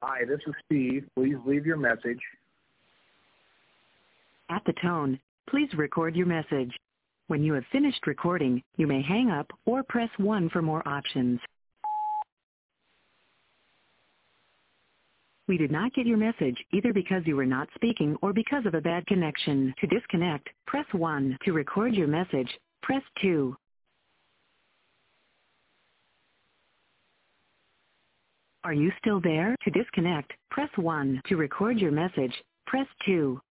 Hi, this is Steve. Please leave your message. At the tone, please record your message. When you have finished recording, you may hang up or press 1 for more options. We did not get your message either because you were not speaking or because of a bad connection. To disconnect, press 1. To record your message, press 2. Are you still there? To disconnect, press 1. To record your message, press 2.